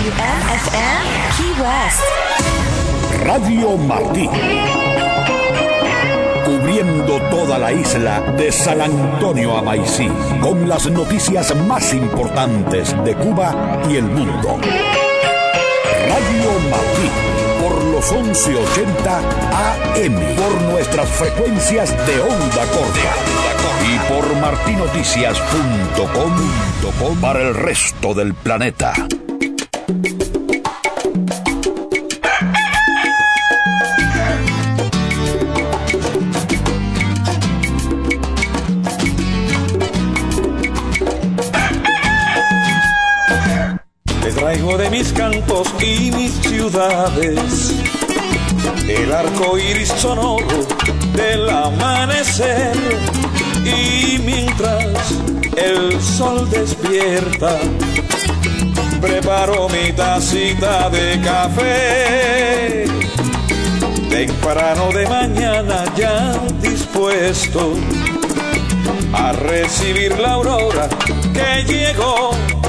WMFM Key West. Radio Martí. Cubriendo toda la isla de San Antonio a Maicí, con las noticias más importantes de Cuba y el mundo. Radio Martí, por los 1180 AM, por nuestras frecuencias de onda corta y por martinoticias.com para el resto del planeta. Traigo de mis campos y mis ciudades el arco iris sonoro del amanecer, y mientras el sol despierta preparo mi tacita de café temprano de mañana, ya dispuesto a recibir la aurora que llegó.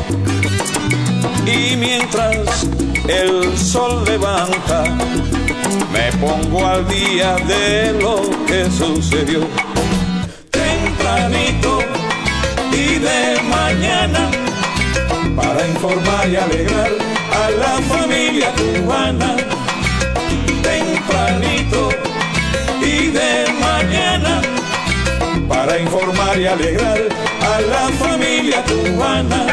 Y mientras el sol levanta, me pongo al día de lo que sucedió. Tempranito y de mañana, para informar y alegrar a la familia cubana. Tempranito y de mañana, para informar y alegrar a la familia cubana.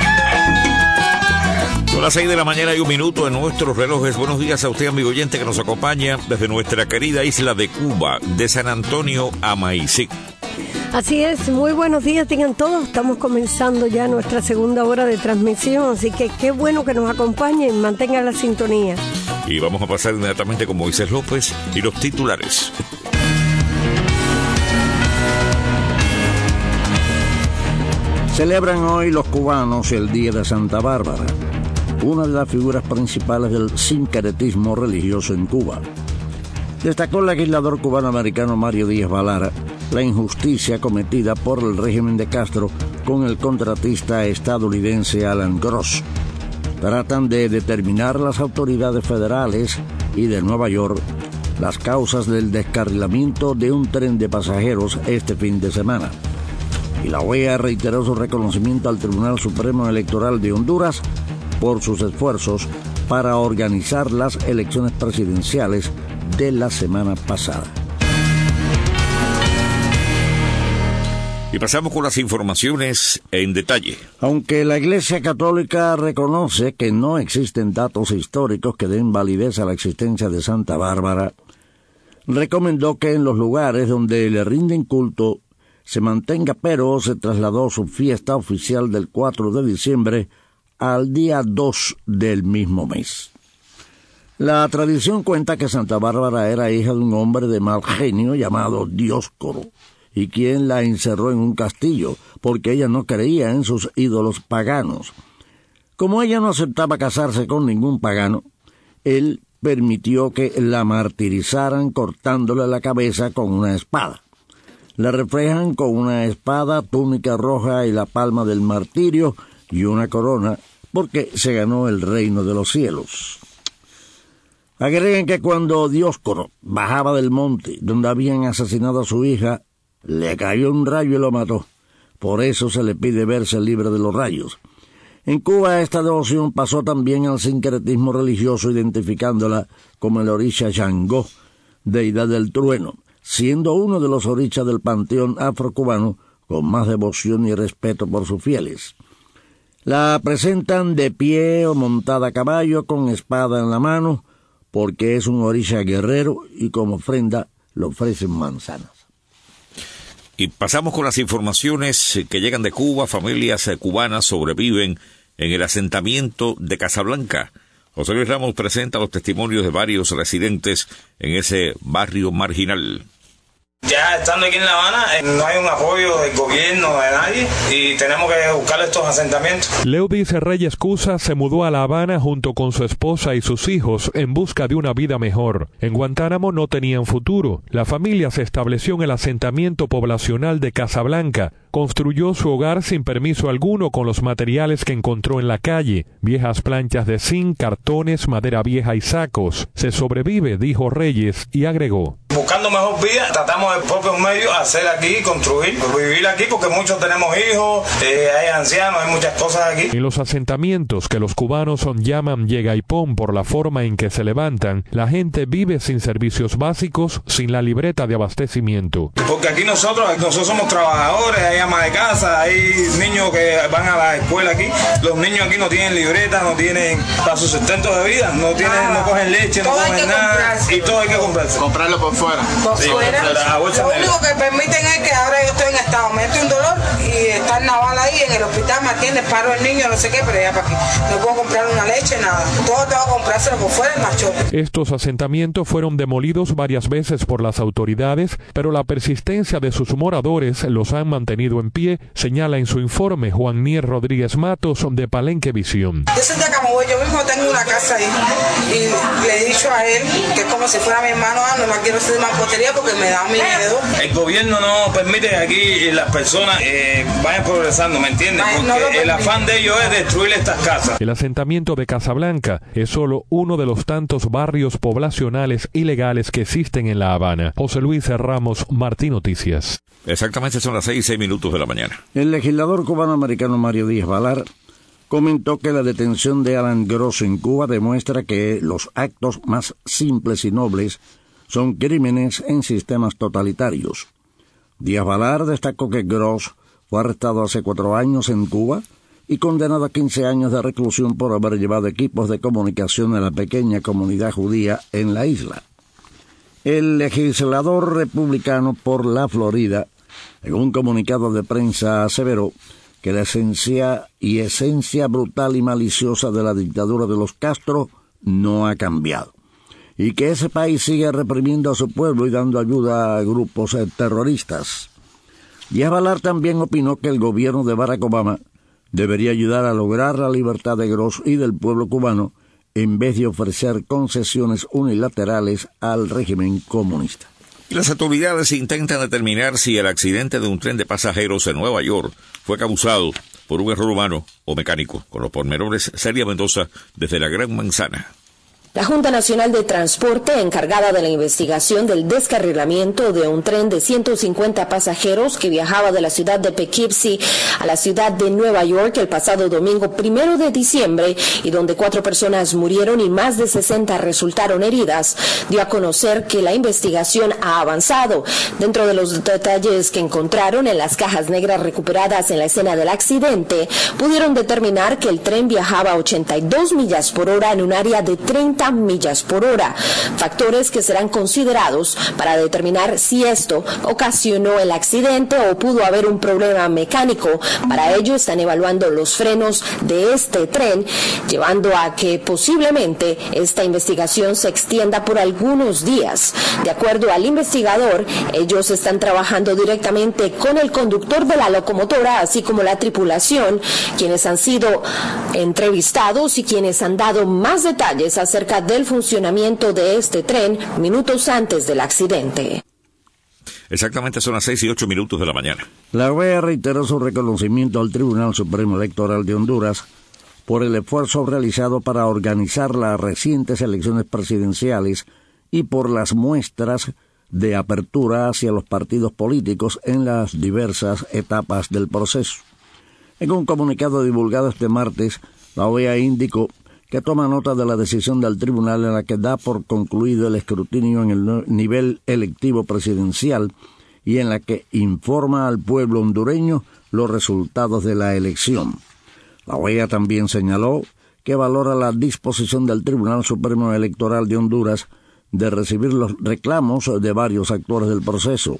Son las 6 de la mañana y 1 minuto en nuestros relojes. Buenos días a usted, amigo oyente, que nos acompaña desde nuestra querida isla de Cuba, de San Antonio a Maicí. Así es, muy buenos días tengan todos. Estamos comenzando ya nuestra segunda hora de transmisión, así que qué bueno que nos acompañen, mantengan la sintonía. Y vamos a pasar inmediatamente con Moisés López y los titulares. Celebran hoy los cubanos el Día de Santa Bárbara, una de las figuras principales del sincretismo religioso en Cuba. Destacó el legislador cubano-americano Mario Díaz Valara la injusticia cometida por el régimen de Castro con el contratista estadounidense Alan Gross. Tratan de determinar las autoridades federales y de Nueva York las causas del descarrilamiento de un tren de pasajeros este fin de semana. Y la OEA reiteró su reconocimiento al Tribunal Supremo Electoral de Honduras por sus esfuerzos para organizar las elecciones presidenciales de la semana pasada. Y pasamos con las informaciones en detalle. Aunque la Iglesia Católica reconoce que no existen datos históricos que den validez a la existencia de Santa Bárbara, recomendó que en los lugares donde le rinden culto se mantenga, pero se trasladó su fiesta oficial del 4 de diciembre al día 2 del mismo mes. La tradición cuenta que Santa Bárbara era hija de un hombre de mal genio llamado Dioscoro, y quien la encerró en un castillo porque ella no creía en sus ídolos paganos. Como ella no aceptaba casarse con ningún pagano, él permitió que la martirizaran cortándole la cabeza con una espada. La reflejan con una espada, túnica roja y la palma del martirio y una corona, porque se ganó el reino de los cielos. Agregan que cuando Dioscoro bajaba del monte donde habían asesinado a su hija, le cayó un rayo y lo mató. Por eso se le pide verse libre de los rayos. En Cuba esta devoción pasó también al sincretismo religioso, identificándola como el orisha Shango, deidad del trueno, siendo uno de los orichas del panteón afrocubano con más devoción y respeto por sus fieles. La presentan de pie o montada a caballo con espada en la mano, porque es un orisha guerrero, y como ofrenda le ofrecen manzanas. Y pasamos con las informaciones que llegan de Cuba. Familias cubanas sobreviven en el asentamiento de Casablanca. José Luis Ramos presenta los testimonios de varios residentes en ese barrio marginal. Ya estando aquí en La Habana, no hay un apoyo del gobierno, de nadie, y tenemos que buscar estos asentamientos. Leudis Reyes Cusa se mudó a La Habana junto con su esposa y sus hijos en busca de una vida mejor. En Guantánamo no tenían futuro. La familia se estableció en el asentamiento poblacional de Casablanca. Construyó su hogar sin permiso alguno con los materiales que encontró en la calle: viejas planchas de zinc, cartones, madera vieja y sacos. Se sobrevive, dijo Reyes, y agregó: buscando mejor vida, tratamos de propios medios hacer aquí, construir, vivir aquí, porque muchos tenemos hijos, hay ancianos, hay muchas cosas aquí. En los asentamientos que los cubanos llaman Yegaipón por la forma en que se levantan, la gente vive sin servicios básicos, sin la libreta de abastecimiento. Porque aquí nosotros somos trabajadores, hay ama de casa, hay niños que van a la escuela aquí. Los niños aquí no tienen libreta, no tienen para su sustento de vida, no cogen leche, no cogen nada, y todo hay que comprarse. Comprarlo por fuera. Lo único que permiten es que ahora yo estoy en estado, me meto un dolor y está el naval ahí en el hospital, me atiende, paro el niño, no sé qué, pero ya para aquí no puedo comprar una leche, nada. Todo tengo que comprárselo por fuera en macho. Estos asentamientos fueron demolidos varias veces por las autoridades, pero la persistencia de sus moradores los han mantenido en pie, señala en su informe Juan Nier Rodríguez Matos de Palenque Visión. Yo soy de Camagüey, yo mismo tengo una casa ahí y le he dicho a él que es como si fuera mi hermano, no la quiero hacer de mampostería porque me da miedo. El gobierno no permite que aquí las personas vayan progresando, ¿me entiendes? Porque el afán de ellos es destruir estas casas. El asentamiento de Casablanca es solo uno de los tantos barrios poblacionales ilegales que existen en La Habana. José Luis Ramos, Martín Noticias. Exactamente son las 6:06 de la mañana. El legislador cubano-americano Mario Díaz Valar comentó que la detención de Alan Gross en Cuba demuestra que los actos más simples y nobles son crímenes en sistemas totalitarios. Díaz Valar destacó que Gross fue arrestado hace 4 años en Cuba y condenado a 15 años de reclusión por haber llevado equipos de comunicación a la pequeña comunidad judía en la isla. El legislador republicano por la Florida, en un comunicado de prensa, aseveró que la esencia brutal y maliciosa de la dictadura de los Castro no ha cambiado, y que ese país sigue reprimiendo a su pueblo y dando ayuda a grupos terroristas. Díaz Valar también opinó que el gobierno de Barack Obama debería ayudar a lograr la libertad de Gross y del pueblo cubano en vez de ofrecer concesiones unilaterales al régimen comunista. Las autoridades intentan determinar si el accidente de un tren de pasajeros en Nueva York fue causado por un error humano o mecánico. Con los pormenores, Celia Mendoza, desde la Gran Manzana. La Junta Nacional de Transporte, encargada de la investigación del descarrilamiento de un tren de 150 pasajeros que viajaba de la ciudad de Poughkeepsie a la ciudad de Nueva York el pasado domingo 1 de diciembre, y donde 4 personas murieron y más de 60 resultaron heridas, dio a conocer que la investigación ha avanzado. Dentro de los detalles que encontraron en las cajas negras recuperadas en la escena del accidente, pudieron determinar que el tren viajaba a 82 millas por hora en un área de 30 millas por hora, factores que serán considerados para determinar si esto ocasionó el accidente o pudo haber un problema mecánico. Para ello están evaluando los frenos de este tren, llevando a que posiblemente esta investigación se extienda por algunos días. De acuerdo al investigador, ellos están trabajando directamente con el conductor de la locomotora, así como la tripulación, quienes han sido entrevistados y quienes han dado más detalles acerca del funcionamiento de este tren minutos antes del accidente. Exactamente son las 6:08 de la mañana. La OEA reiteró su reconocimiento al Tribunal Supremo Electoral de Honduras por el esfuerzo realizado para organizar las recientes elecciones presidenciales y por las muestras de apertura hacia los partidos políticos en las diversas etapas del proceso. En un comunicado divulgado este martes, la OEA indicó que toma nota de la decisión del tribunal en la que da por concluido el escrutinio en el nivel electivo presidencial y en la que informa al pueblo hondureño los resultados de la elección. La OEA también señaló que valora la disposición del Tribunal Supremo Electoral de Honduras de recibir los reclamos de varios actores del proceso.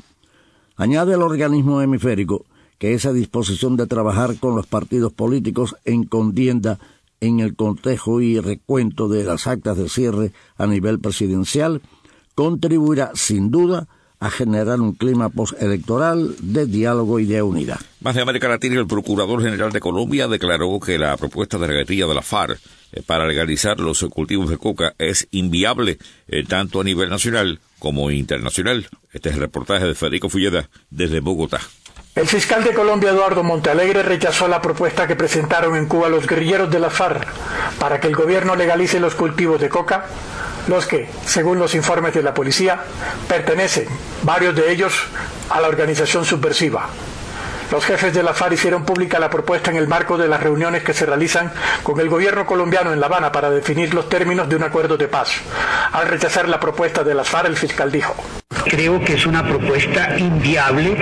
Añade el organismo hemisférico que esa disposición de trabajar con los partidos políticos en contienda en el cotejo y recuento de las actas de cierre a nivel presidencial contribuirá sin duda a generar un clima postelectoral de diálogo y de unidad. Más de América Latina, el Procurador General de Colombia declaró que la propuesta de la guerrilla de la FARC para legalizar los cultivos de coca es inviable tanto a nivel nacional como internacional. Este es el reportaje de Federico Fulleda desde Bogotá. El fiscal de Colombia, Eduardo Montealegre, rechazó la propuesta que presentaron en Cuba los guerrilleros de la FARC para que el gobierno legalice los cultivos de coca, los que, según los informes de la policía, pertenecen, varios de ellos, a la organización subversiva. Los jefes de la FARC hicieron pública la propuesta en el marco de las reuniones que se realizan con el gobierno colombiano en La Habana para definir los términos de un acuerdo de paz. Al rechazar la propuesta de las FARC, el fiscal dijo: creo que es una propuesta inviable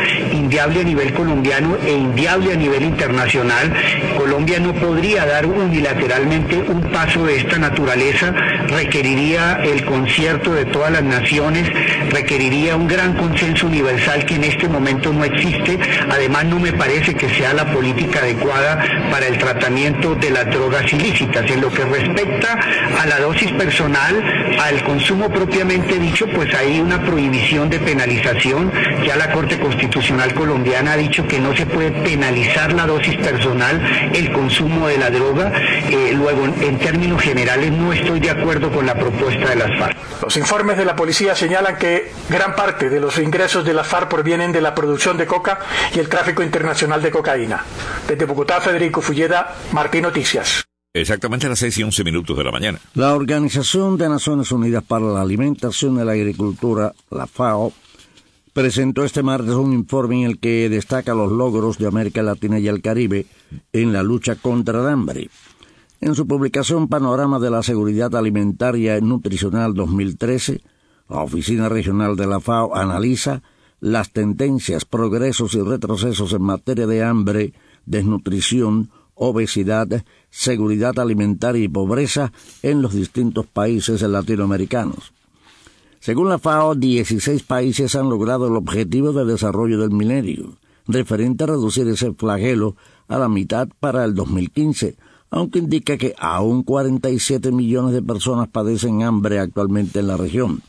a nivel colombiano e inviable a nivel internacional. Colombia no podría dar unilateralmente un paso de esta naturaleza, requeriría el concierto de todas las naciones, requeriría un gran consenso universal que en este momento no existe. Además, no me parece que sea la política adecuada para el tratamiento de las drogas ilícitas. En lo que respecta a la dosis personal, al consumo propiamente dicho, pues hay una prohibición de penalización. Ya la Corte Constitucional colombiana ha dicho que no se puede penalizar la dosis personal, el consumo de la droga. Luego, en términos generales, no estoy de acuerdo con la propuesta de las FARC. Los informes de la policía señalan que gran parte de los ingresos de las FARC provienen de la producción de coca y el tráfico internacional de cocaína. Desde Bogotá, Federico Fulleda, Martín Noticias. Exactamente a las 6:11 de la mañana. La Organización de Naciones Unidas para la Alimentación y la Agricultura, la FAO, presentó este martes un informe en el que destaca los logros de América Latina y el Caribe en la lucha contra el hambre. En su publicación Panorama de la Seguridad Alimentaria y Nutricional 2013, la Oficina Regional de la FAO analiza las tendencias, progresos y retrocesos en materia de hambre, desnutrición, obesidad, seguridad alimentaria y pobreza en los distintos países latinoamericanos. Según la FAO, 16 países han logrado el objetivo de desarrollo del milenio, referente a reducir ese flagelo a la mitad para el 2015, aunque indica que aún 47 millones de personas padecen hambre actualmente en la región.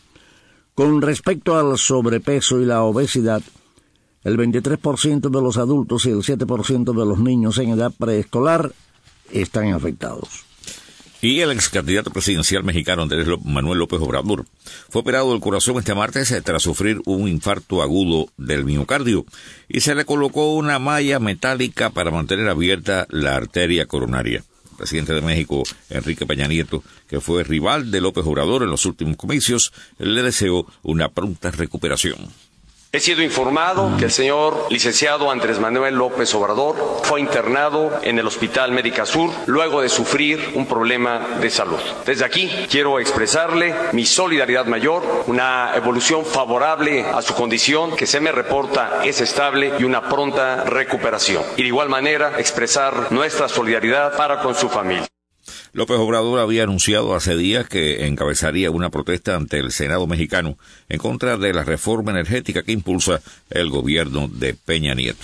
Con respecto al sobrepeso y la obesidad, el 23% de los adultos y el 7% de los niños en edad preescolar están afectados. Y el ex candidato presidencial mexicano Andrés Manuel López Obrador fue operado del corazón este martes tras sufrir un infarto agudo del miocardio y se le colocó una malla metálica para mantener abierta la arteria coronaria. El presidente de México, Enrique Peña Nieto, que fue rival de López Obrador en los últimos comicios, le deseó una pronta recuperación. He sido informado que el señor licenciado Andrés Manuel López Obrador fue internado en el Hospital Médica Sur luego de sufrir un problema de salud. Desde aquí quiero expresarle mi solidaridad mayor, una evolución favorable a su condición que se me reporta es estable y una pronta recuperación. Y de igual manera expresar nuestra solidaridad para con su familia. López Obrador había anunciado hace días que encabezaría una protesta ante el Senado mexicano en contra de la reforma energética que impulsa el gobierno de Peña Nieto.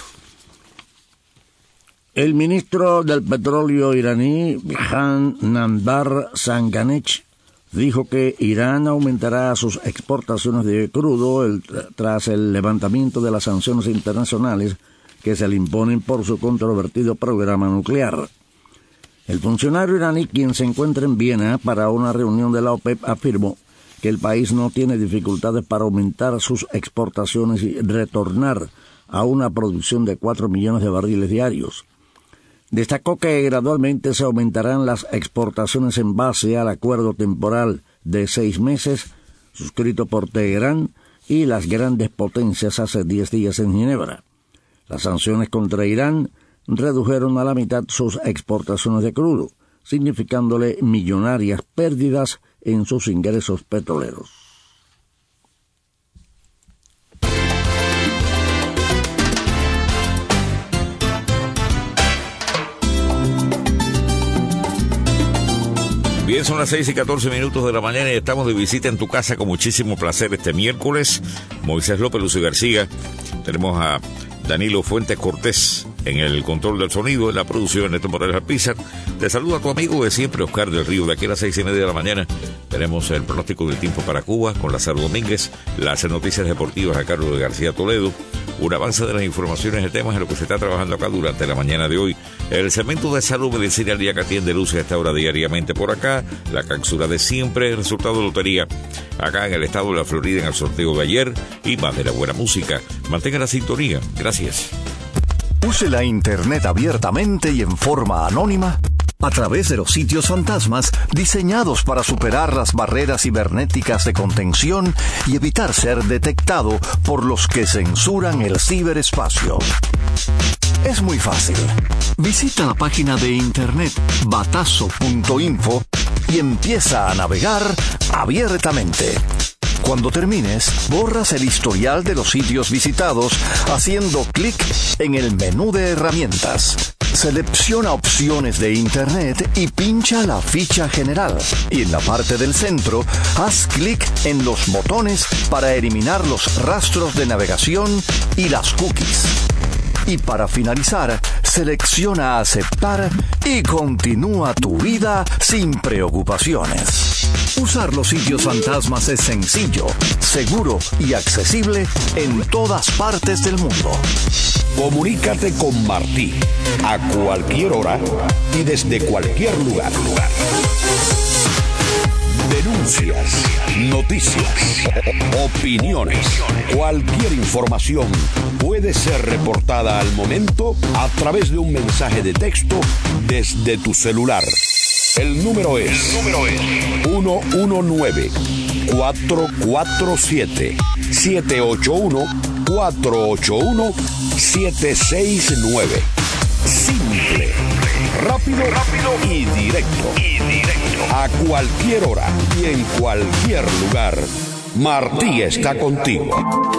El ministro del Petróleo iraní, Bijan Namdar Sanganech, dijo que Irán aumentará sus exportaciones de crudo tras el levantamiento de las sanciones internacionales que se le imponen por su controvertido programa nuclear. El funcionario iraní, quien se encuentra en Viena para una reunión de la OPEP, afirmó que el país no tiene dificultades para aumentar sus exportaciones y retornar a una producción de 4 millones de barriles diarios. Destacó que gradualmente se aumentarán las exportaciones en base al acuerdo temporal de 6 meses suscrito por Teherán y las grandes potencias hace 10 días en Ginebra. Las sanciones contra Irán redujeron a la mitad sus exportaciones de crudo, significándole millonarias pérdidas en sus ingresos petroleros. Bien, son las 6:14 de la mañana y estamos de visita en tu casa con muchísimo placer este miércoles. Moisés López, Lucio García, tenemos a Danilo Fuentes Cortés en el control del sonido, en la producción, Néstor Morales Alpizar. Te saluda tu amigo de siempre, Oscar del Río. De aquí a las 6:30 de la mañana tenemos el pronóstico del tiempo para Cuba con Lázaro Domínguez, las noticias deportivas a cargo de García Toledo, un avance de las informaciones de temas en lo que se está trabajando acá durante la mañana de hoy, el segmento de salud medicinal día que atiende luces a esta hora diariamente por acá, la cápsula de siempre, el resultado de lotería acá en el estado de la Florida en el sorteo de ayer y más de la buena música. Mantenga la sintonía. Gracias. Use la Internet abiertamente y en forma anónima a través de los sitios fantasmas diseñados para superar las barreras cibernéticas de contención y evitar ser detectado por los que censuran el ciberespacio. Es muy fácil. Visita la página de internet batazo.info y empieza a navegar abiertamente. Cuando termines, borras el historial de los sitios visitados haciendo clic en el menú de herramientas. Selecciona opciones de Internet y pincha la ficha general. Y en la parte del centro, haz clic en los botones para eliminar los rastros de navegación y las cookies. Y para finalizar, selecciona aceptar y continúa tu vida sin preocupaciones. Usar los sitios fantasmas es sencillo, seguro y accesible en todas partes del mundo. Comunícate con Martí a cualquier hora y desde cualquier lugar. Denuncias, noticias, opiniones, cualquier información puede ser reportada al momento a través de un mensaje de texto desde tu celular. El número es 119-447-781-481-769. Simple, rápido y directo. A cualquier hora y en cualquier lugar, Martí está contigo.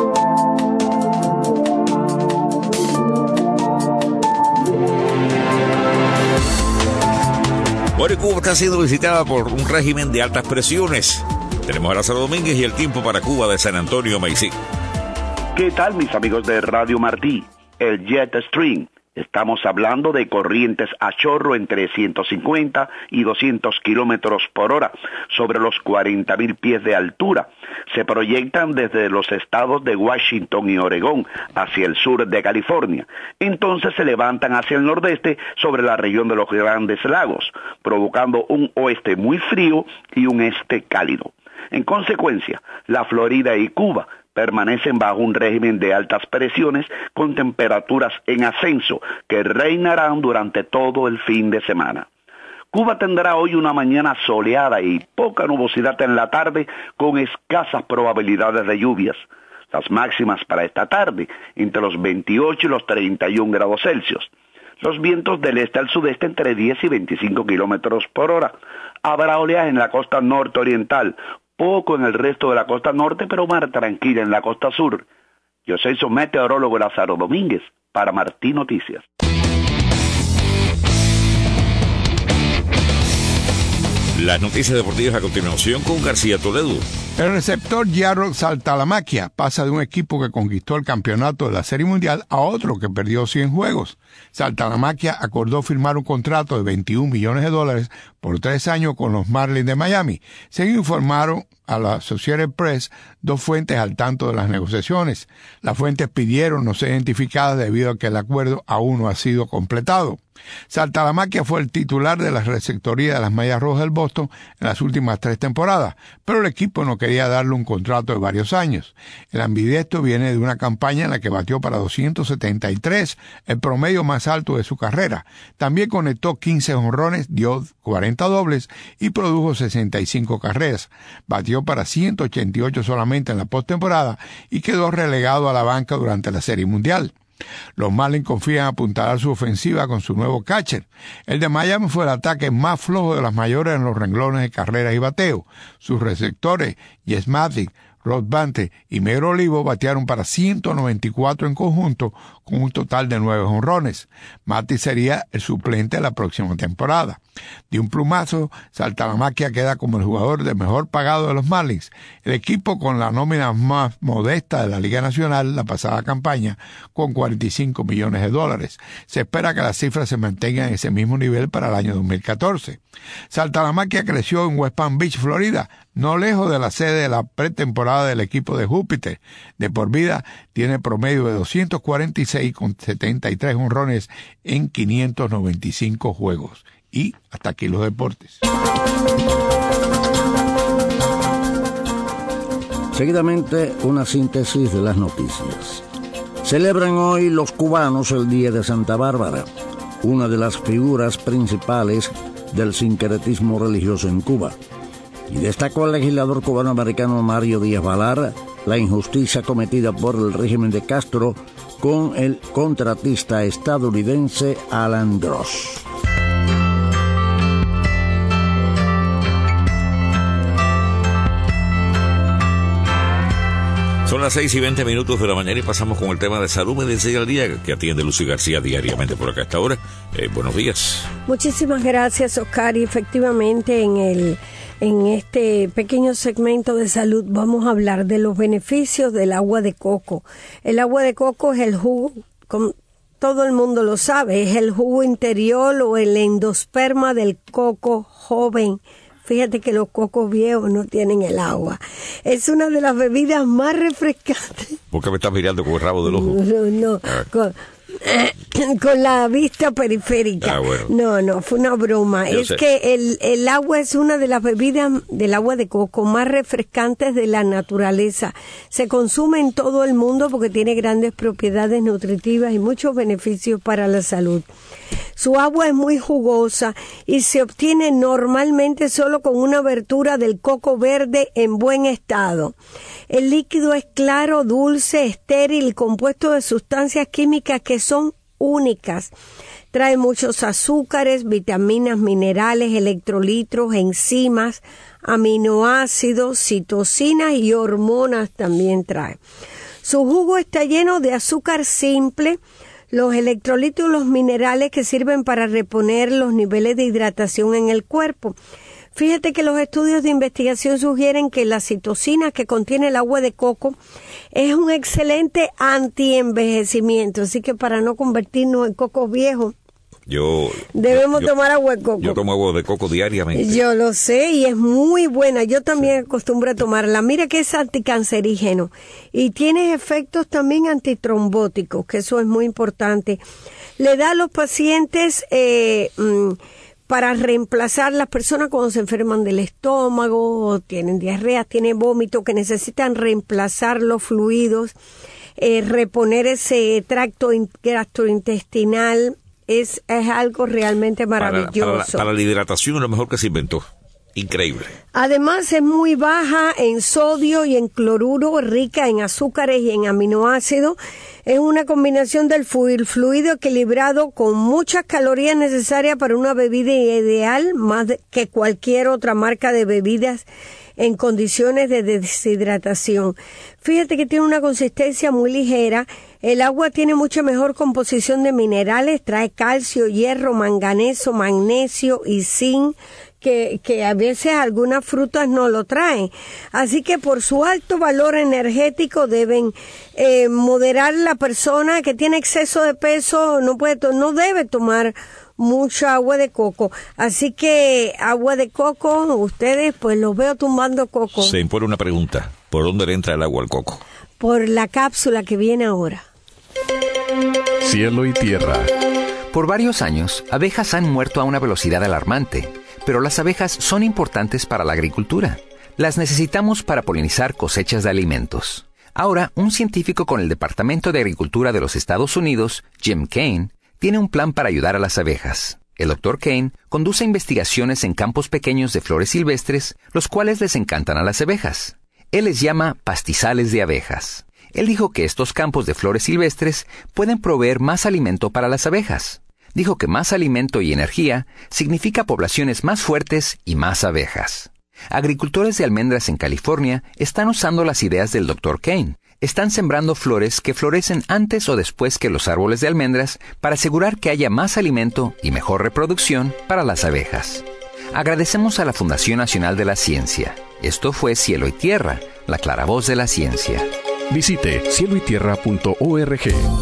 Bueno, Cuba está siendo visitada por un régimen de altas presiones. Tenemos a Lázaro Domínguez y el tiempo para Cuba de San Antonio, Maicí. ¿Qué tal, mis amigos de Radio Martí? El Jet Stream. Estamos hablando de corrientes a chorro entre 150 y 200 kilómetros por hora, sobre los 40.000 pies de altura. Se proyectan desde los estados de Washington y Oregón hacia el sur de California. Entonces se levantan hacia el nordeste sobre la región de los Grandes Lagos, provocando un oeste muy frío y un este cálido. En consecuencia, la Florida y Cuba permanecen bajo un régimen de altas presiones con temperaturas en ascenso que reinarán durante todo el fin de semana. Cuba tendrá hoy una mañana soleada y poca nubosidad en la tarde con escasas probabilidades de lluvias. Las máximas para esta tarde entre los 28 y los 31 grados Celsius. Los vientos del este al sudeste entre 10 y 25 kilómetros por hora. Habrá oleaje en la costa norte-oriental, poco en el resto de la costa norte, pero mar tranquila en la costa sur. Yo soy su meteorólogo Lázaro Domínguez, para Martí Noticias. Las noticias deportivas a continuación con García Toledo. El receptor Jarrod Saltalamacchia pasa de un equipo que conquistó el campeonato de la Serie Mundial a otro que perdió 100 juegos. Saltalamacchia acordó firmar un contrato de $21 millones por 3 años con los Marlins de Miami. Según informaron a la Associated Press dos fuentes al tanto de las negociaciones. Las fuentes pidieron no ser identificadas debido a que el acuerdo aún no ha sido completado. Saltalamacchia fue el titular de la receptoría de las Medias Rojas del Boston en las últimas 3 temporadas, pero el equipo no quería darle un contrato de varios años. El ambidextro viene de una campaña en la que batió para 273, el promedio más alto de su carrera. También conectó 15 jonrones, dio 40 dobles y produjo 65 carreras. Batió para 188 solamente en la postemporada y quedó relegado a la banca durante la Serie Mundial. Los Marlins confían en apuntalar su ofensiva con su nuevo catcher. El de Miami fue el ataque más flojo de las mayores en los renglones de carreras y bateo. Sus receptores, Jess Matic, Rod Bante y Miguel Olivo batearon para 194 en conjunto, con un total de 9 jonrones. Matty sería el suplente la próxima temporada. De un plumazo, Saltalamacchia queda como el jugador de mejor pagado de los Marlins, el equipo con la nómina más modesta de la Liga Nacional la pasada campaña, con $45 millones. Se espera que las cifras se mantengan en ese mismo nivel para el año 2014. Saltalamacchia creció en West Palm Beach, Florida, no lejos de la sede de la pretemporada del equipo de Júpiter. De por vida tiene promedio de 246 con 73 jonrones en 595 juegos. Y hasta aquí los deportes. Seguidamente, una síntesis de las noticias. Celebran hoy los cubanos el Día de Santa Bárbara, una de las figuras principales del sincretismo religioso en Cuba. Y destacó el legislador cubano-americano Mario Díaz Balar la injusticia cometida por el régimen de Castro con el contratista estadounidense Alan Gross. Son las 6:20 de la mañana y pasamos con el tema de salud, medicina al día, que atiende Lucy García diariamente por acá a esta hora. Buenos días. Muchísimas gracias, Oscar. Y efectivamente en este pequeño segmento de salud vamos a hablar de los beneficios del agua de coco. El agua de coco es el jugo, como todo el mundo lo sabe, es el jugo interior o el endosperma del coco joven. Fíjate que los cocos viejos no tienen el agua. Es una de las bebidas más refrescantes. ¿Por qué me estás mirando con el rabo del ojo? No, con la vista periférica. Bueno. No, fue una broma. Yo es sé. que el agua es una de las bebidas del agua de coco más refrescantes de la naturaleza. Se consume en todo el mundo porque tiene grandes propiedades nutritivas y muchos beneficios para la salud. Su agua es muy jugosa y se obtiene normalmente solo con una abertura del coco verde en buen estado. El líquido es claro, dulce, estéril y compuesto de sustancias químicas que son únicas. Trae muchos azúcares, vitaminas, minerales, electrolitos, enzimas, aminoácidos, citocinas y hormonas también trae. Su jugo está lleno de azúcar simple, los electrolitos y los minerales que sirven para reponer los niveles de hidratación en el cuerpo. Fíjate que los estudios de investigación sugieren que la citocina que contiene el agua de coco es un excelente antienvejecimiento, así que para no convertirnos en cocos viejos, debemos tomar agua de coco. Yo tomo agua de coco diariamente. Yo lo sé y es muy buena. Yo también acostumbro a tomarla. Mira que es anticancerígeno y tiene efectos también antitrombóticos, que eso es muy importante. Le da a los pacientes para reemplazar las personas cuando se enferman del estómago, tienen diarrea, tienen vómito, que necesitan reemplazar los fluidos, reponer ese tracto gastrointestinal. Es algo realmente maravilloso. Para la hidratación es lo mejor que se inventó. Increíble. Además es muy baja en sodio y en cloruro, rica en azúcares y en aminoácidos. Es una combinación del fluido equilibrado con muchas calorías necesarias para una bebida ideal, más que cualquier otra marca de bebidas en condiciones de deshidratación. Fíjate que tiene una consistencia muy ligera. El agua tiene mucha mejor composición de minerales, trae calcio, hierro, manganeso, magnesio y zinc, que a veces algunas frutas no lo traen. Así que por su alto valor energético deben moderar la persona que tiene exceso de peso, no debe tomar mucha agua de coco. Así que agua de coco, ustedes pues los veo tumbando coco. Se impone una pregunta, ¿por dónde le entra el agua al coco? Por la cápsula que viene ahora. Cielo y tierra. Por varios años, abejas han muerto a una velocidad alarmante, pero las abejas son importantes para la agricultura. Las necesitamos para polinizar cosechas de alimentos. Ahora, un científico con el Departamento de Agricultura de los Estados Unidos, Jim Kane, tiene un plan para ayudar a las abejas. El Dr. Kane conduce investigaciones en campos pequeños de flores silvestres, los cuales les encantan a las abejas. Él les llama pastizales de abejas. Él dijo que estos campos de flores silvestres pueden proveer más alimento para las abejas. Dijo que más alimento y energía significa poblaciones más fuertes y más abejas. Agricultores de almendras en California están usando las ideas del Dr. Kane. Están sembrando flores que florecen antes o después que los árboles de almendras para asegurar que haya más alimento y mejor reproducción para las abejas. Agradecemos a la Fundación Nacional de la Ciencia. Esto fue Cielo y Tierra, la claravoz de la ciencia. Visite cieloytierra.org.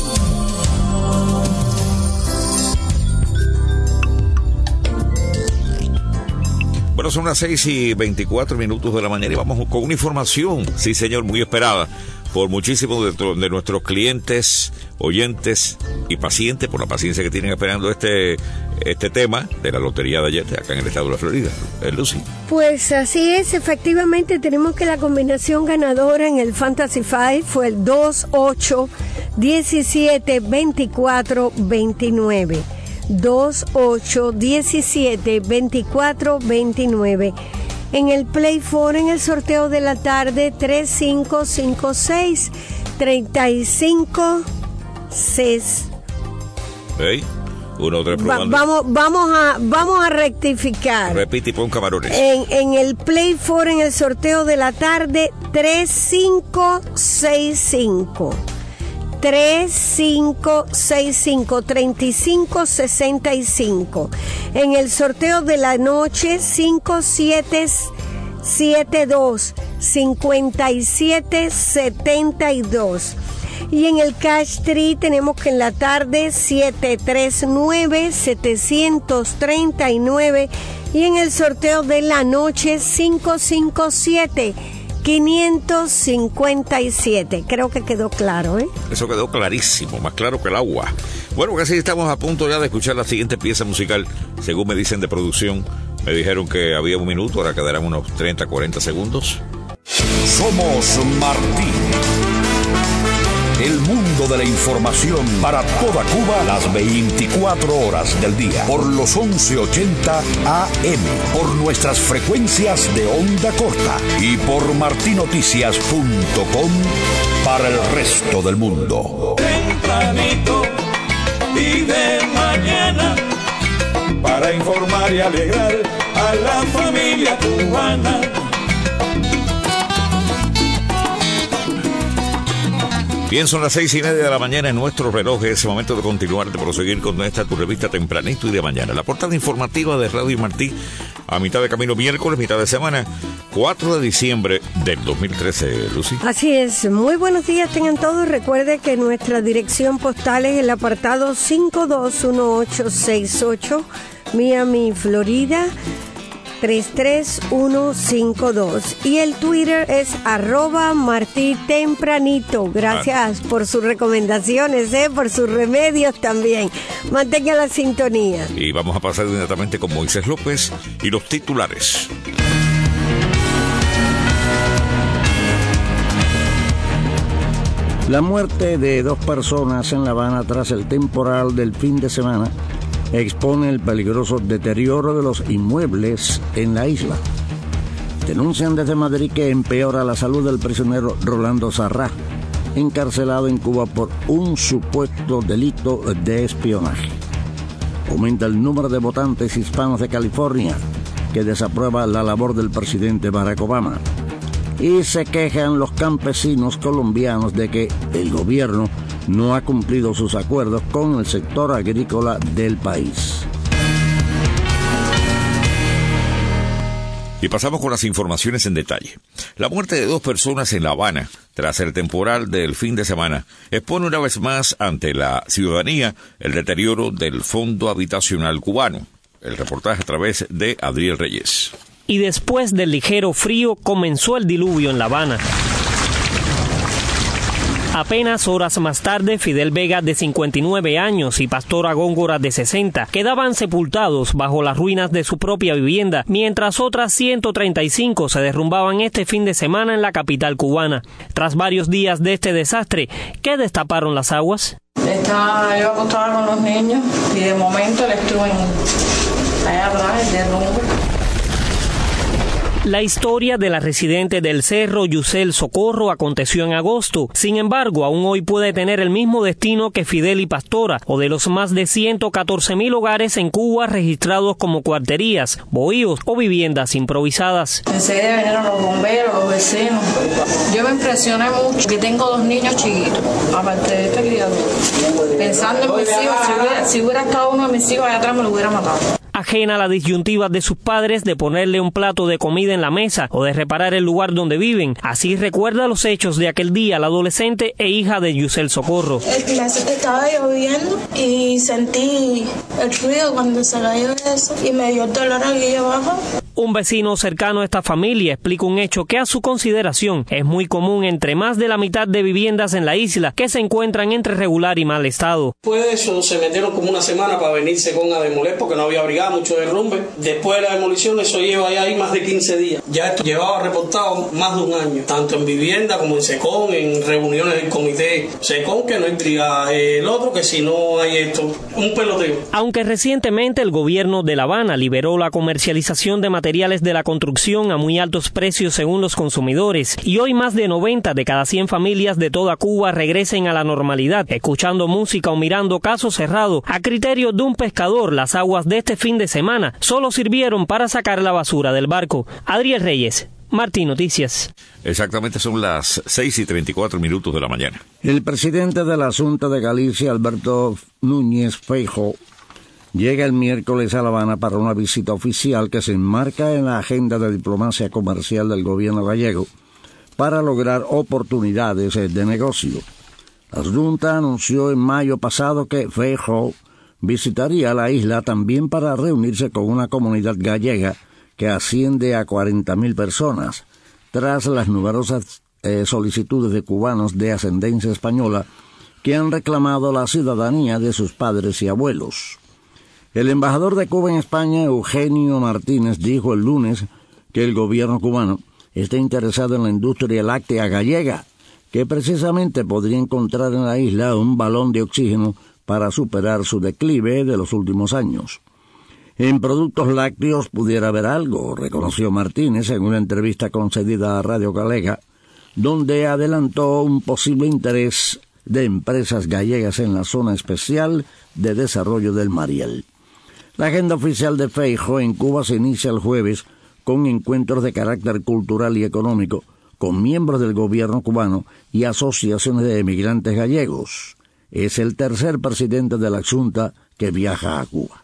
Bueno, son las 6:24 de la mañana y vamos con una información, sí señor, muy esperada por muchísimos de nuestros clientes, oyentes y pacientes, por la paciencia que tienen esperando este tema de la lotería de ayer acá en el estado de la Florida. Lucy. Pues así es, efectivamente tenemos que la combinación ganadora en el Fantasy Five fue el 2, 8, 17, 24, 29. 2, 8, 17, 24, 29. En el Play 4, en el sorteo de la tarde, 3, 5, 5, 6, 35, 6. ¿Hey? Uno, tres, probando. Vamos a rectificar. Repite y pon camarones. En el Play 4, en el sorteo de la tarde, 3, 5, 6, 5. 3, 5, 6, 5, 35, 65. En el sorteo de la noche, 5, 7, 7, 2, 57, 72. Y en el Cash Tree tenemos que en la tarde 739, 739. Y en el sorteo de la noche 557. 557. Creo que quedó claro, ¿eh? Eso quedó clarísimo, más claro que el agua. Bueno, casi estamos a punto ya de escuchar la siguiente pieza musical. Según me dicen de producción, me dijeron que había un minuto, ahora quedarán unos 30, 40 segundos. Somos Martí. El mundo de la información para toda Cuba las 24 horas del día. Por los 1180 AM. Por nuestras frecuencias de onda corta. Y por martinoticias.com para el resto del mundo. Tempranito y de mañana. Para informar y alegrar a la familia cubana. Bien, son las 6:30 de la mañana en nuestro reloj. Es momento de continuar, de proseguir con esta tu revista Tempranito y de mañana. La portada informativa de Radio Martí, a mitad de camino, miércoles, mitad de semana, 4 de diciembre del 2013, Lucy. Así es. Muy buenos días tengan todos. Recuerde que nuestra dirección postal es el apartado 521868, Miami, Florida, 33152. Y el Twitter es @MartíTempranito. Gracias por sus recomendaciones, por sus remedios también. Mantenga la sintonía. Y vamos a pasar inmediatamente con Moisés López y los titulares. La muerte de 2 personas en La Habana tras el temporal del fin de semana expone el peligroso deterioro de los inmuebles en la isla. Denuncian desde Madrid que empeora la salud del prisionero Rolando Sarrá, encarcelado en Cuba por un supuesto delito de espionaje. Aumenta el número de votantes hispanos de California que desaprueba la labor del presidente Barack Obama. Y se quejan los campesinos colombianos de que el gobierno no ha cumplido sus acuerdos con el sector agrícola del país. Y pasamos con las informaciones en detalle. La muerte de 2 personas en La Habana tras el temporal del fin de semana expone una vez más ante la ciudadanía el deterioro del Fondo Habitacional Cubano. El reportaje a través de Adriel Reyes. Y después del ligero frío comenzó el diluvio en La Habana. Apenas horas más tarde, Fidel Vega, de 59 años, y Pastora Góngora, de 60, quedaban sepultados bajo las ruinas de su propia vivienda, mientras otras 135 se derrumbaban este fin de semana en la capital cubana. Tras varios días de este desastre, ¿qué destaparon las aguas? Yo acostada con los niños y de momento le estuve allá atrás el derrumbe. La historia de la residente del Cerro, Yusel Socorro, aconteció en agosto. Sin embargo, aún hoy puede tener el mismo destino que Fidel y Pastora, o de los más de 114,000 hogares en Cuba registrados como cuarterías, bohíos o viviendas improvisadas. Enseguida vinieron los bomberos, los vecinos. Yo me impresioné mucho, que tengo 2 niños chiquitos, aparte de este criador. Pensando en mis hijos, si hubiera estado uno de mis hijos allá atrás me lo hubiera matado. Ajena a la disyuntiva de sus padres de ponerle un plato de comida en la mesa o de reparar el lugar donde viven. Así recuerda los hechos de aquel día la adolescente e hija de Yusel Socorro. Estaba lloviendo y sentí el ruido cuando se cayó eso y me dio el dolor aquí abajo. Un vecino cercano a esta familia explica un hecho que a su consideración es muy común entre más de la mitad de viviendas en la isla que se encuentran entre regular y mal estado. Después de eso se metieron como una semana para venirse a demoler porque no había brigada, mucho derrumbe. Después de la demolición eso lleva ya ahí más de 15 días. Ya esto llevaba reportado más de un año, tanto en vivienda como en SECON, en reuniones del comité SECON, que no hay brigada. El otro que si no hay esto, un peloteo. Aunque recientemente el gobierno de La Habana liberó la comercialización de materiales de la construcción a muy altos precios según los consumidores, y hoy más de 90 de cada 100 familias de toda Cuba regresen a la normalidad, escuchando música o mirando caso cerrado, a criterio de un pescador, las aguas de este fin de semana solo sirvieron para sacar la basura del barco. Adriel Reyes, Martín Noticias. Exactamente son las 6:34 de la mañana. El presidente de la Junta de Galicia, Alberto Núñez Feijóo, llega el miércoles a La Habana para una visita oficial que se enmarca en la agenda de diplomacia comercial del gobierno gallego para lograr oportunidades de negocio. La Junta anunció en mayo pasado que Feijóo visitaría la isla también para reunirse con una comunidad gallega que asciende a 40,000 personas, tras las numerosas solicitudes de cubanos de ascendencia española que han reclamado la ciudadanía de sus padres y abuelos. El embajador de Cuba en España, Eugenio Martínez, dijo el lunes que el gobierno cubano está interesado en la industria láctea gallega, que precisamente podría encontrar en la isla un balón de oxígeno para superar su declive de los últimos años. En productos lácteos pudiera haber algo, reconoció Martínez en una entrevista concedida a Radio Galega, donde adelantó un posible interés de empresas gallegas en la zona especial de desarrollo del Mariel. La agenda oficial de Feijóo en Cuba se inicia el jueves con encuentros de carácter cultural y económico con miembros del gobierno cubano y asociaciones de emigrantes gallegos. Es el tercer presidente de la Junta que viaja a Cuba.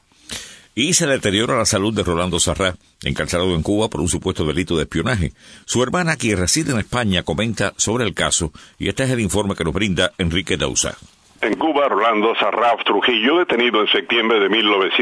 Y se deteriora la salud de Rolando Sarrá, encarcelado en Cuba por un supuesto delito de espionaje. Su hermana, quien reside en España, comenta sobre el caso, y este es el informe que nos brinda Enrique Dausa. En Cuba, Rolando Sarraf Trujillo, detenido en septiembre de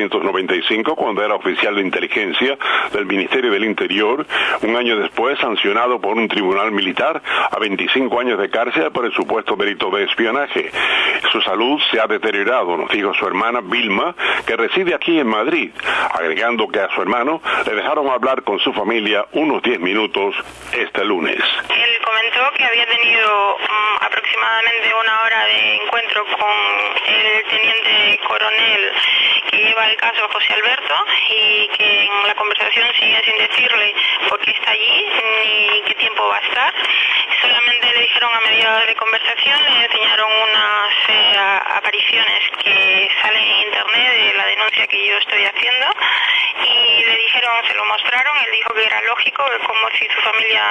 1995 cuando era oficial de inteligencia del Ministerio del Interior, un año después sancionado por un tribunal militar a 25 años de cárcel por el supuesto delito de espionaje. Su salud se ha deteriorado, nos dijo su hermana Vilma, que reside aquí en Madrid, agregando que a su hermano le dejaron hablar con su familia unos 10 minutos este lunes. Él comentó que había tenido aproximadamente una hora de encuentro con el teniente coronel que lleva el caso José Alberto y que en la conversación sigue sin decirle por qué está allí ni qué tiempo va a estar. Solamente le dijeron a media hora de conversación, le enseñaron unas apariciones que salen en internet de la denuncia que yo estoy haciendo y le dijeron, se lo mostraron, él dijo que era lógico, como si su familia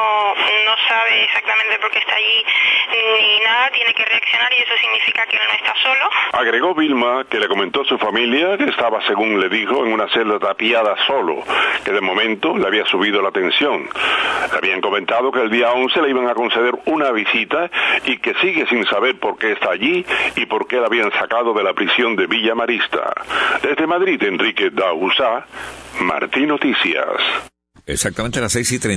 no sabe exactamente por qué está allí ni nada, tiene que reaccionar y eso significa que él no está solo. Agregó Vilma que le comentó a su familia que estaba, según le dijo, en una celda tapiada solo, que de momento le había subido la tensión. Le habían comentado que el día 11 le iban a conceder una visita y que sigue sin saber por qué está allí y por qué la habían sacado de la prisión de Villa Marista. Desde Madrid, Enrique Dausa, Martín Noticias. Exactamente a las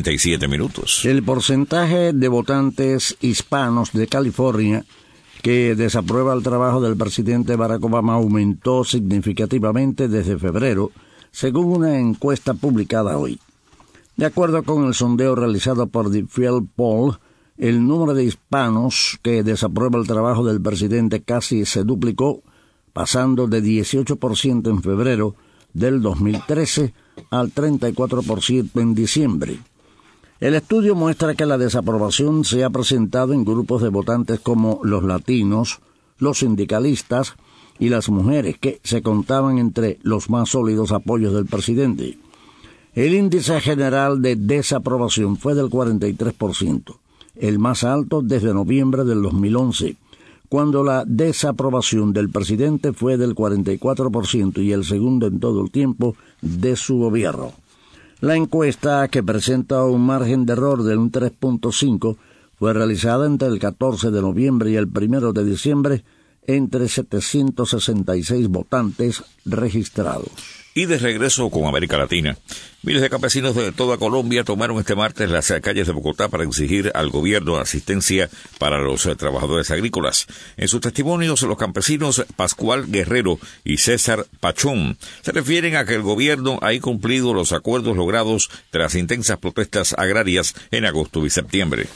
6:37. El porcentaje de votantes hispanos de California que desaprueba el trabajo del presidente Barack Obama aumentó significativamente desde febrero, según una encuesta publicada hoy. De acuerdo con el sondeo realizado por The Field Poll, el número de hispanos que desaprueba el trabajo del presidente casi se duplicó, pasando de 18% en febrero del 2013 al 34% en diciembre. El estudio muestra que la desaprobación se ha presentado en grupos de votantes como los latinos, los sindicalistas y las mujeres, que se contaban entre los más sólidos apoyos del presidente. El índice general de desaprobación fue del 43%, el más alto desde noviembre del 2011, cuando la desaprobación del presidente fue del 44% y el segundo en todo el tiempo de su gobierno. La encuesta, que presenta un margen de error de un 3.5, fue realizada entre el 14 de noviembre y el 1 de diciembre entre 766 votantes registrados. Y de regreso con América Latina, miles de campesinos de toda Colombia tomaron este martes las calles de Bogotá para exigir al gobierno asistencia para los trabajadores agrícolas. En sus testimonios, los campesinos Pascual Guerrero y César Pachón se refieren a que el gobierno ha incumplido los acuerdos logrados tras intensas protestas agrarias en agosto y septiembre.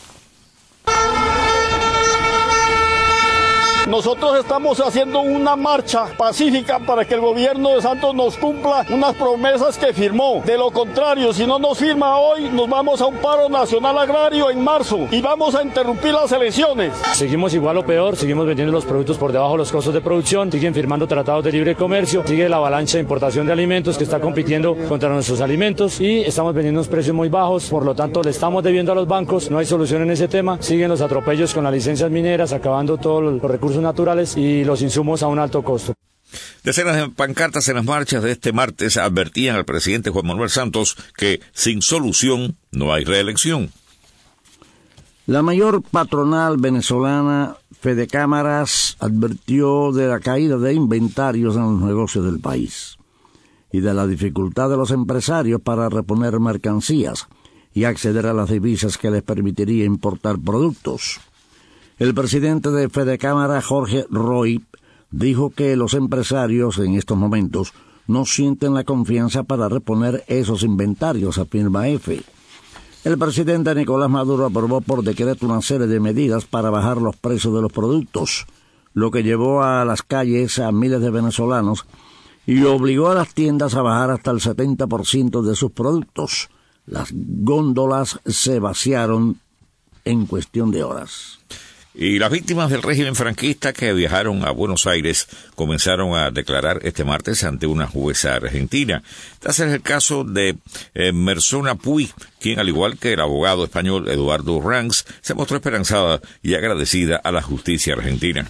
Nosotros estamos haciendo una marcha pacífica para que el gobierno de Santos nos cumpla unas promesas que firmó. De lo contrario, si no nos firma hoy, nos vamos a un paro nacional agrario en marzo y vamos a interrumpir las elecciones. Seguimos igual o peor, seguimos vendiendo los productos por debajo de los costos de producción, siguen firmando tratados de libre comercio, sigue la avalancha de importación de alimentos que está compitiendo contra nuestros alimentos y estamos vendiendo unos precios muy bajos, por lo tanto le estamos debiendo a los bancos, no hay solución en ese tema, siguen los atropellos con las licencias mineras, acabando todos los recursos naturales y los insumos a un alto costo. Decenas de pancartas en las marchas de este martes advertían al presidente Juan Manuel Santos que sin solución no hay reelección. La mayor patronal venezolana, Fedecámaras, advirtió de la caída de inventarios en los negocios del país y de la dificultad de los empresarios para reponer mercancías y acceder a las divisas que les permitiría importar productos. El presidente de Fedecámara, Jorge Roy, dijo que los empresarios en estos momentos no sienten la confianza para reponer esos inventarios, afirma EFE. El presidente Nicolás Maduro aprobó por decreto una serie de medidas para bajar los precios de los productos, lo que llevó a las calles a miles de venezolanos y obligó a las tiendas a bajar hasta el 70% de sus productos. Las góndolas se vaciaron en cuestión de horas. Y las víctimas del régimen franquista que viajaron a Buenos Aires comenzaron a declarar este martes ante una jueza argentina. Este es el caso de Mersona Puig, quien, al igual que el abogado español Eduardo Ranz, se mostró esperanzada y agradecida a la justicia argentina.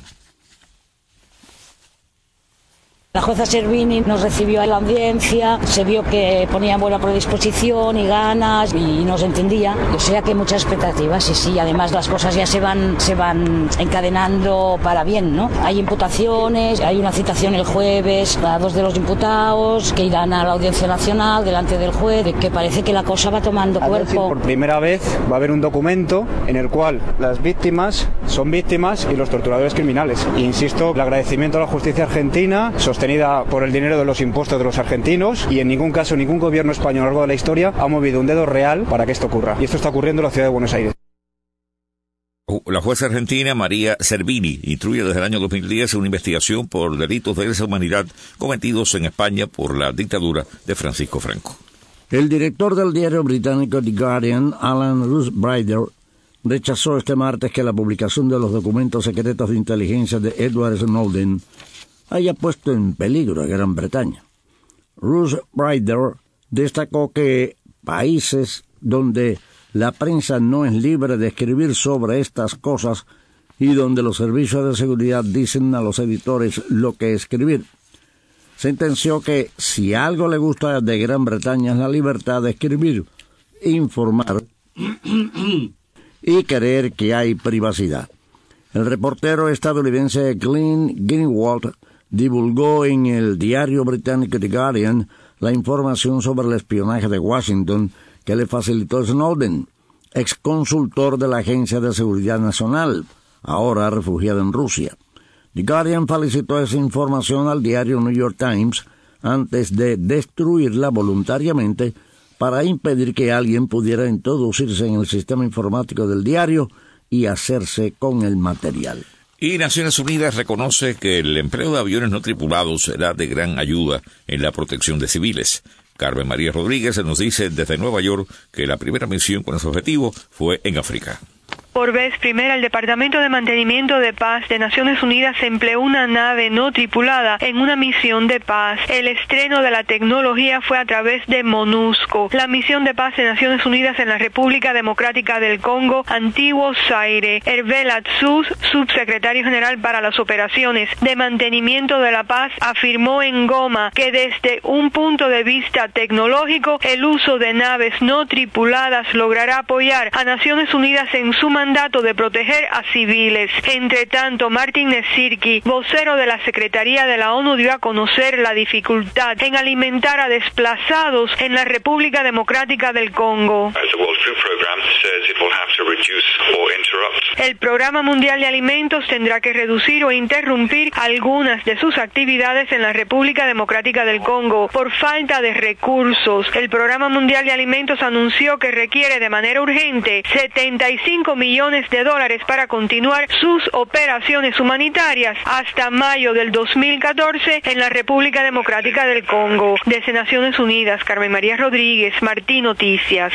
La jueza Servini nos recibió en la audiencia, se vio que ponía buena predisposición y ganas y nos entendía, o sea que muchas expectativas y sí, además las cosas ya se van encadenando para bien, ¿no? Hay imputaciones, hay una citación el jueves a 2 de los imputados que irán a la Audiencia Nacional delante del juez, que parece que la cosa va tomando cuerpo. Por primera vez va a haber un documento en el cual las víctimas son víctimas y los torturadores criminales. E insisto, el agradecimiento a la justicia argentina, sostenida por el dinero de los impuestos de los argentinos, y en ningún caso ningún gobierno español a lo largo de la historia ha movido un dedo real para que esto ocurra. Y esto está ocurriendo en la ciudad de Buenos Aires. La jueza argentina María Servini instruye desde el año 2010 una investigación por delitos de lesa humanidad cometidos en España por la dictadura de Francisco Franco. El director del diario británico The Guardian, Alan Rusbridger, rechazó este martes que la publicación de los documentos secretos de inteligencia de Edward Snowden haya puesto en peligro a Gran Bretaña. Rusbridger destacó que países donde la prensa no es libre de escribir sobre estas cosas y donde los servicios de seguridad dicen a los editores lo que escribir. Sentenció que si algo le gusta de Gran Bretaña es la libertad de escribir, informar y creer que hay privacidad. El reportero estadounidense Glenn Greenwald divulgó en el diario británico The Guardian la información sobre el espionaje de Washington que le facilitó Snowden, exconsultor de la Agencia de Seguridad Nacional, ahora refugiado en Rusia. The Guardian felicitó esa información al diario New York Times antes de destruirla voluntariamente para impedir que alguien pudiera introducirse en el sistema informático del diario y hacerse con el material. Y Naciones Unidas reconoce que el empleo de aviones no tripulados será de gran ayuda en la protección de civiles. Carmen María Rodríguez nos dice desde Nueva York que la primera misión con ese objetivo fue en África. Por vez primera, el Departamento de Mantenimiento de Paz de Naciones Unidas empleó una nave no tripulada en una misión de paz. El estreno de la tecnología fue a través de MONUSCO, la misión de paz de Naciones Unidas en la República Democrática del Congo, Antiguo Zaire. Hervé Latsous, subsecretario general para las operaciones de mantenimiento de la paz, afirmó en Goma que desde un punto de vista tecnológico, el uso de naves no tripuladas logrará apoyar a Naciones Unidas en su mandato de proteger a civiles. Entre tanto, Martin Nesirki, vocero de la Secretaría de la ONU, dio a conocer la dificultad en alimentar a desplazados en la República Democrática del Congo. El Programa Mundial de Alimentos tendrá que reducir o interrumpir algunas de sus actividades en la República Democrática del Congo por falta de recursos. El Programa Mundial de Alimentos anunció que requiere de manera urgente $75 millones para continuar sus operaciones humanitarias hasta mayo del 2014 en la República Democrática del Congo. Desde Naciones Unidas, Carmen María Rodríguez, Martí Noticias.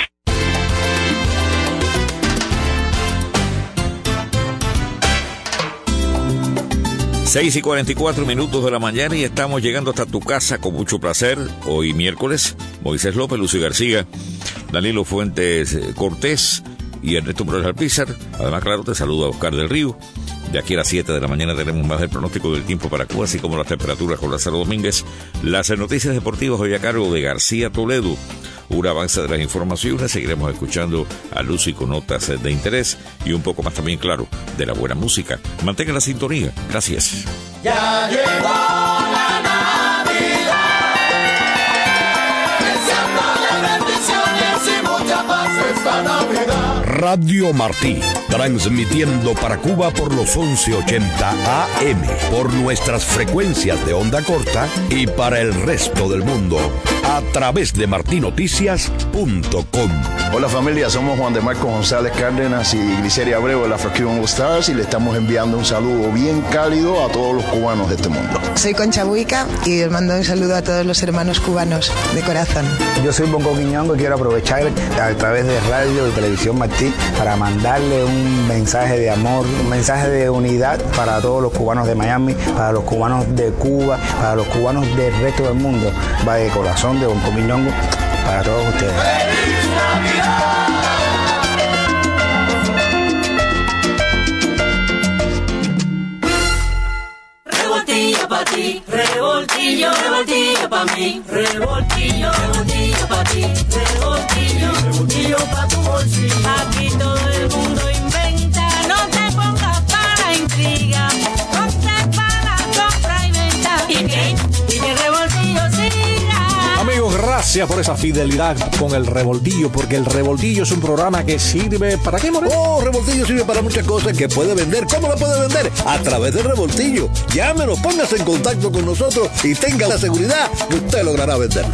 Seis y 44 minutos de la mañana y estamos llegando hasta tu casa con mucho placer. Hoy miércoles, Moisés López, Lucy García, Danilo Fuentes Cortés y Ernesto Morales Alpizar. Además, claro, te saluda Oscar del Río. De aquí a las 7 de la mañana tenemos más del pronóstico del tiempo para Cuba, así como las temperaturas con Lázaro Domínguez. Las noticias deportivas hoy a cargo de García Toledo. Un avance de las informaciones, seguiremos escuchando a Lucy con notas de interés y un poco más también, claro, de la buena música. Mantenga la sintonía. Gracias. Ya llegó la Navidad, deseando bendiciones y mucha paz esta Navidad. Radio Martí, transmitiendo para Cuba por los 1180 AM, por nuestras frecuencias de onda corta y para el resto del mundo, a través de martinoticias.com. Hola familia, somos Juan de Marco González Cárdenas y Gliceria Abreu de la Fracción All Stars y le estamos enviando un saludo bien cálido a todos los cubanos de este mundo. Soy Concha Buica y les mando un saludo a todos los hermanos cubanos de corazón. Yo soy Bongo Quiñongo y quiero aprovechar a través de Radio y Televisión Martí para mandarle un mensaje de amor, un mensaje de unidad para todos los cubanos de Miami, para los cubanos de Cuba, para los cubanos del resto del mundo. Va de corazón de Bongo Quiñongo para todos ustedes. ¡Feliz Navidad! Revoltillo pa' ti, revoltillo, revoltillo pa' mí, revoltillo, revoltillo pa' ti, revoltillo, revoltillo pa' tu bolsillo. Aquí todo el mundo inventa, no te pongas para la intriga, ponte para la compra y venta. Y que revoltillo siga. Amigos, gracias por esa fidelidad con el Revoltillo, porque el Revoltillo es un programa que sirve ¿para qué, Moreno? Oh, Revoltillo sirve para muchas cosas que puede vender. ¿Cómo lo puede vender? A través del Revoltillo. Llámenos, póngase en contacto con nosotros y tenga la seguridad que usted logrará vender.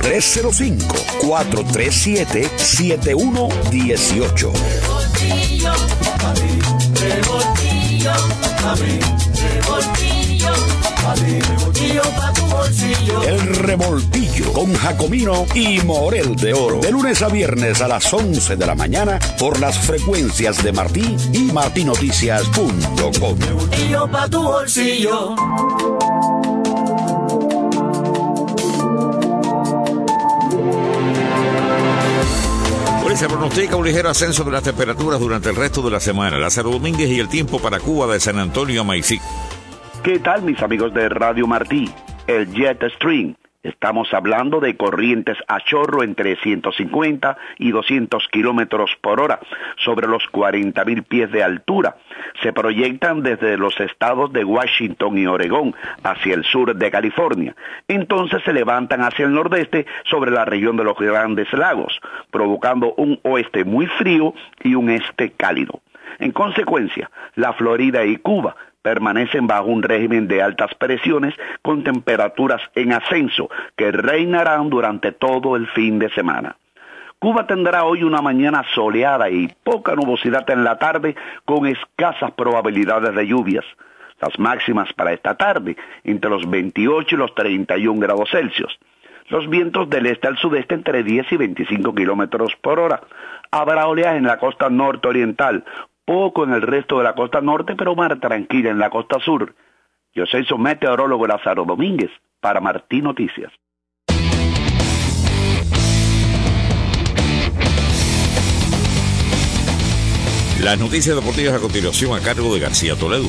305-437-7118. Revoltillo, a mí, revoltillo, a mí, revoltillo, a mí, revoltillo pa' tu bolsillo. El Revoltillo con Jacomino y Morel de Oro. De lunes a viernes a las 11 de la mañana por las frecuencias de Martí y martinoticias.com. Revoltillo pa' tu bolsillo. Se pronostica un ligero ascenso de las temperaturas durante el resto de la semana. Lázaro Domínguez y el tiempo para Cuba de San Antonio a Maicí. ¿Qué tal, mis amigos de Radio Martí? El Jet Stream. Estamos hablando de corrientes a chorro entre 150 y 200 kilómetros por hora, sobre los 40.000 pies de altura. Se proyectan desde los estados de Washington y Oregón hacia el sur de California. Entonces se levantan hacia el nordeste sobre la región de los Grandes Lagos, provocando un oeste muy frío y un este cálido. En consecuencia, la Florida y Cuba permanecen bajo un régimen de altas presiones con temperaturas en ascenso que reinarán durante todo el fin de semana. Cuba tendrá hoy una mañana soleada y poca nubosidad en la tarde con escasas probabilidades de lluvias. Las máximas para esta tarde entre los 28 y los 31 grados Celsius. Los vientos del este al sudeste entre 10 y 25 kilómetros por hora. Habrá oleaje en la costa norte-oriental, poco en el resto de la costa norte, pero mar tranquila en la costa sur. Yo soy su meteorólogo Lázaro Domínguez, para Martí Noticias. Las noticias deportivas a continuación a cargo de García Toledo.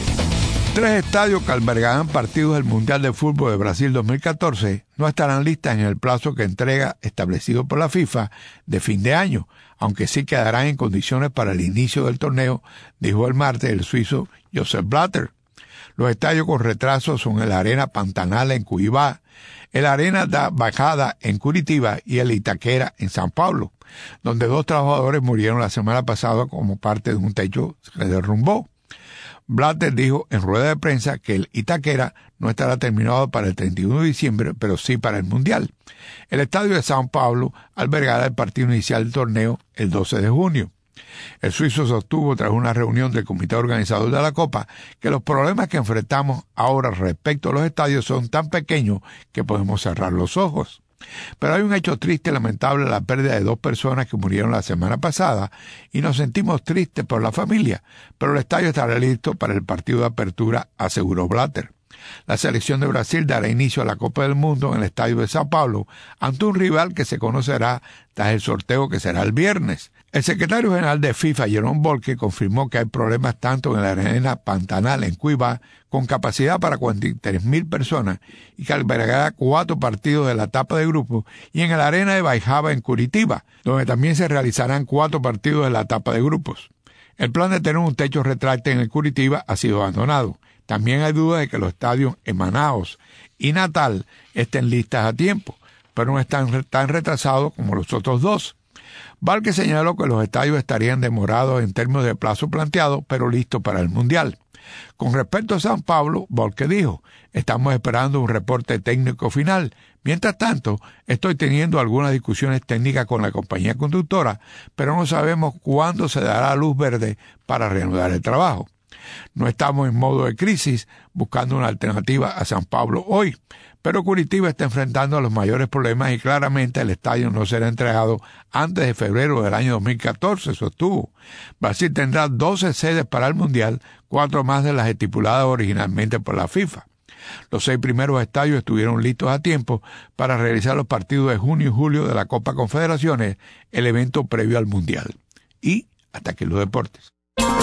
3 estadios que albergarán partidos del Mundial de Fútbol de Brasil 2014 no estarán listas en el plazo que entrega establecido por la FIFA de fin de año, aunque sí quedarán en condiciones para el inicio del torneo, dijo el martes el suizo Joseph Blatter. Los estadios con retraso son el Arena Pantanal en Cuiabá, el Arena da Baixada en Curitiba y el Itaquera en São Paulo, donde 2 trabajadores murieron la semana pasada como parte de un techo que se derrumbó. Blatter dijo en rueda de prensa que el Itaquera no estará terminado para el 31 de diciembre, pero sí para el Mundial. El estadio de São Paulo albergará el partido inicial del torneo el 12 de junio. El suizo sostuvo tras una reunión del comité organizador de la Copa que los problemas que enfrentamos ahora respecto a los estadios son tan pequeños que podemos cerrar los ojos. Pero hay un hecho triste y lamentable, la pérdida de 2 personas que murieron la semana pasada, y nos sentimos tristes por la familia, pero el estadio estará listo para el partido de apertura, aseguró Blatter. La selección de Brasil dará inicio a la Copa del Mundo en el estadio de São Paulo ante un rival que se conocerá tras el sorteo que será el viernes. El secretario general de FIFA, Jerome Volke, confirmó que hay problemas tanto en la Arena Pantanal en Cuiabá, con capacidad para 43.000 personas, y que albergará 4 partidos de la etapa de grupo, y en la Arena de Baixada en Curitiba, donde también se realizarán 4 partidos de la etapa de grupos. El plan de tener un techo retráctil en el Curitiba ha sido abandonado. También hay dudas de que los estadios en Manaus y Natal estén listas a tiempo, pero no están tan retrasados como los otros 2. Valque señaló que los estadios estarían demorados en términos de plazo planteado, pero listos para el Mundial. Con respecto a São Paulo, Valque dijo, estamos esperando un reporte técnico final. Mientras tanto, estoy teniendo algunas discusiones técnicas con la compañía constructora, pero no sabemos cuándo se dará luz verde para reanudar el trabajo. No estamos en modo de crisis buscando una alternativa a São Paulo hoy, pero Curitiba está enfrentando a los mayores problemas y claramente el estadio no será entregado antes de febrero del año 2014, sostuvo. Brasil tendrá 12 sedes para el Mundial, 4 más de las estipuladas originalmente por la FIFA. Los 6 primeros estadios estuvieron listos a tiempo para realizar los partidos de junio y julio de la Copa Confederaciones, el evento previo al Mundial. Y hasta aquí los deportes.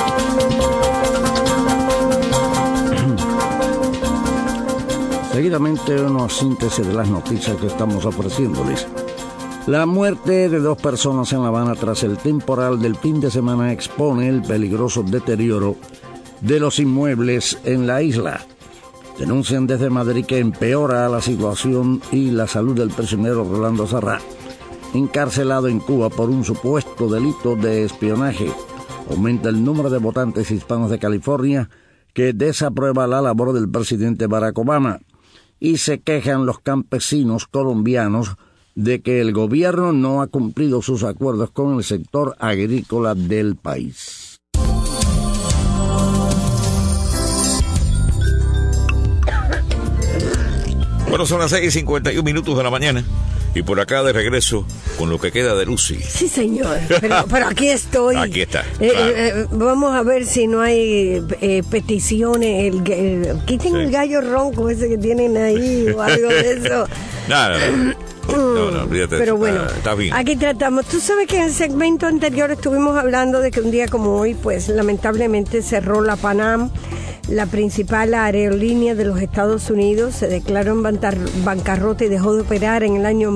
Seguidamente una síntesis de las noticias que estamos ofreciéndoles. La muerte de 2 personas en La Habana tras el temporal del fin de semana expone el peligroso deterioro de los inmuebles en la isla. Denuncian desde Madrid que empeora la situación y la salud del prisionero Rolando Sarrá, encarcelado en Cuba por un supuesto delito de espionaje. Aumenta el número de votantes hispanos de California que desaprueba la labor del presidente Barack Obama. Y se quejan los campesinos colombianos de que el gobierno no ha cumplido sus acuerdos con el sector agrícola del país. Bueno, son las 6:51 de la mañana. Y por acá de regreso con lo que queda de Lucy. Sí, señor, pero aquí estoy. Aquí está. Claro. Vamos a ver si no hay peticiones. Quiten el gallo ronco ese que tienen ahí o algo de eso. Nada. No, olvídate. Pero bueno, está bien. Aquí tratamos. Tú sabes que en el segmento anterior estuvimos hablando de que un día como hoy, pues lamentablemente cerró la Pan Am, la principal aerolínea de los Estados Unidos. Se declaró en bancarrota y dejó de operar en el año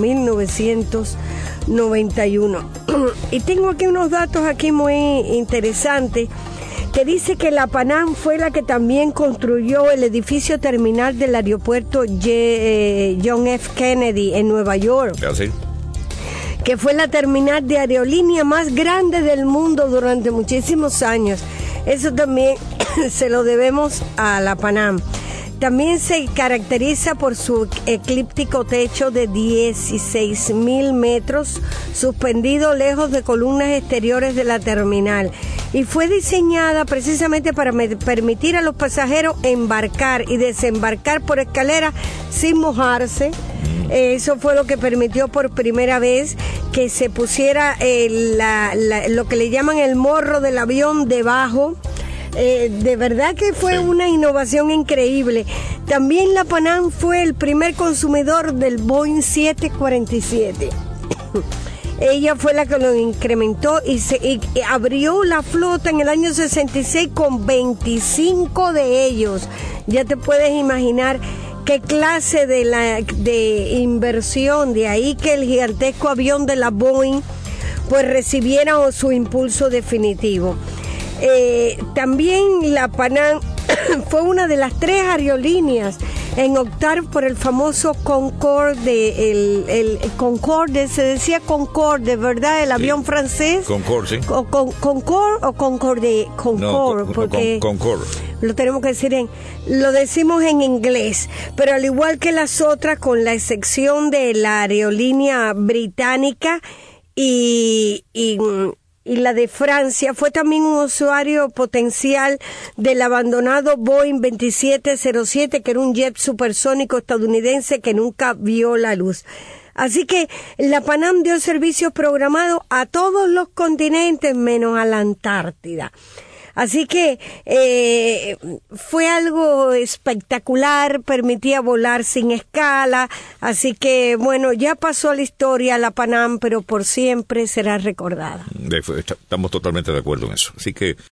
1991. Y tengo aquí unos datos aquí muy interesantes que dice que la Pan Am fue la que también construyó el edificio terminal del aeropuerto John F. Kennedy en Nueva York. ¿Sí? Que fue la terminal de aerolínea más grande del mundo durante muchísimos años. Eso también se lo debemos a la Pan Am. También se caracteriza por su eclíptico techo de 16.000 metros, suspendido lejos de columnas exteriores de la terminal. Y fue diseñada precisamente para permitir a los pasajeros embarcar y desembarcar por escaleras sin mojarse. Eso fue lo que permitió por primera vez que se pusiera lo que le llaman el morro del avión debajo. De verdad que fue una innovación increíble. También la Pan Am fue el primer consumidor del Boeing 747. Ella fue la que lo incrementó y abrió la flota en el año 66 con 25 de ellos. Ya te puedes imaginar qué clase de inversión, de ahí que el gigantesco avión de la Boeing pues recibiera su impulso definitivo. También la Pan Am fue una de las 3 aerolíneas en optar por el famoso Concorde, el Concorde, se decía Concorde, ¿verdad? El avión francés. Concorde, sí. Concorde o Concorde, Concorde, no, porque Concorde. Lo tenemos que decir lo decimos en inglés, pero al igual que las otras, con la excepción de la aerolínea británica y la de Francia, fue también un usuario potencial del abandonado Boeing 2707, que era un jet supersónico estadounidense que nunca vio la luz. Así que la Pan Am dio servicios programados a todos los continentes menos a la Antártida. Así que fue algo espectacular, permitía volar sin escala, así que bueno, ya pasó a la historia la Pan Am, pero por siempre será recordada. Estamos totalmente de acuerdo en eso. Así que